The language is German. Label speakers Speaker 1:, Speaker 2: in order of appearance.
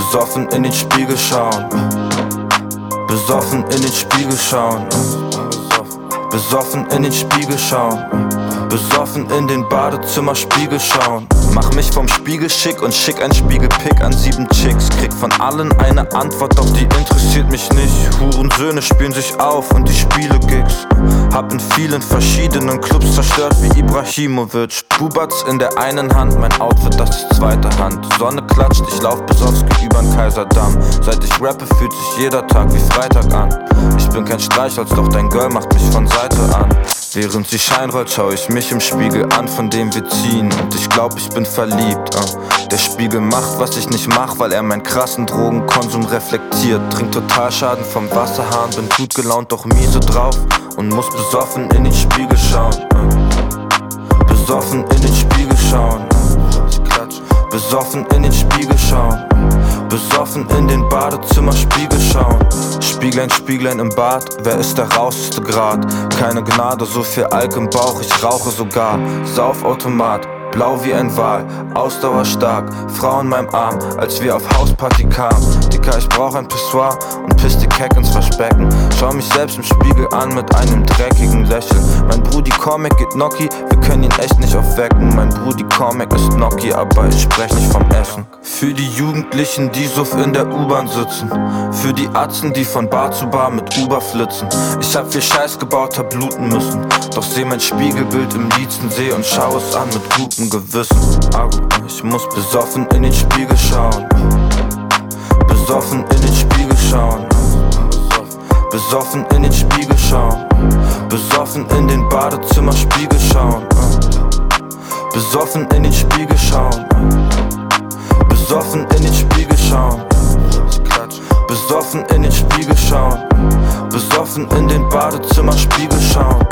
Speaker 1: Besoffen in den Spiegel schauen. Besoffen in den Spiegel schauen. Besoffen in den Spiegel schauen. Besoffen in den Badezimmerspiegel schauen. Mach mich vom Spiegel schick und schick ein Spiegelpick an 7 Chicks. Krieg von allen eine Antwort, doch die interessiert mich nicht. Hurensöhne spielen sich auf und die Spiele-Gigs. Hab in vielen verschiedenen Clubs zerstört wie Ibrahimovic. Bubats in der einen Hand, mein Outfit, das ist zweite Hand. Sonne klatscht, ich lauf Besowski übern Kaiserdamm. Seit ich rappe, fühlt sich jeder Tag wie Freitag an. Ich bin kein Streichholz, doch dein Girl macht mich von Seite an. Während sie Schein rollt, schau ich mich im Spiegel an, von dem wir ziehen. Und ich glaub, ich bin verliebt. Der Spiegel macht, was ich nicht mach, weil er meinen krassen Drogenkonsum reflektiert. Trink total Schaden vom Wasserhahn, bin gut gelaunt, doch miese drauf. Und muss besoffen in den Spiegel schauen. Besoffen in den Spiegel schauen. Besoffen in den Spiegel schauen. Besoffen in den Badezimmerspiegel schauen. Spieglein, Spieglein im Bad, wer ist der rauseste Grad? Keine Gnade, so viel Alk im Bauch, ich rauche sogar. Saufautomat, blau wie ein Wal, Ausdauer stark, Frau in meinem Arm, als wir auf Hausparty kamen. Dicker, ich brauch ein Pissoir und piss die Keck ins Waschbecken. Schau mich selbst im Spiegel an mit einem dreckigen Lächeln. Mein Brudi Cormac geht Gnocchi, wir können ihn echt nicht aufwecken. Mein Brudi Cormac ist Gnocchi, aber ich sprech nicht vom Essen. Für die Jugendlichen, die suff in der U-Bahn sitzen. Für die Atzen, die von Bar zu Bar mit Uber flitzen. Ich hab viel Scheiß gebaut, hab bluten müssen. Doch seh mein Spiegelbild im Lietzensee und schau es an mit gutem Gewissen. Ich muss besoffen in den Spiegel schauen. Besoffen in den Spiegel schauen. Besoffen in den Spiegel schauen. Besoffen in den Badezimmerspiegel schauen. Besoffen in den Spiegel schauen. Besoffen in den Spiegel schauen. Besoffen in den Spiegel schauen. Besoffen in den Badezimmerspiegel schauen.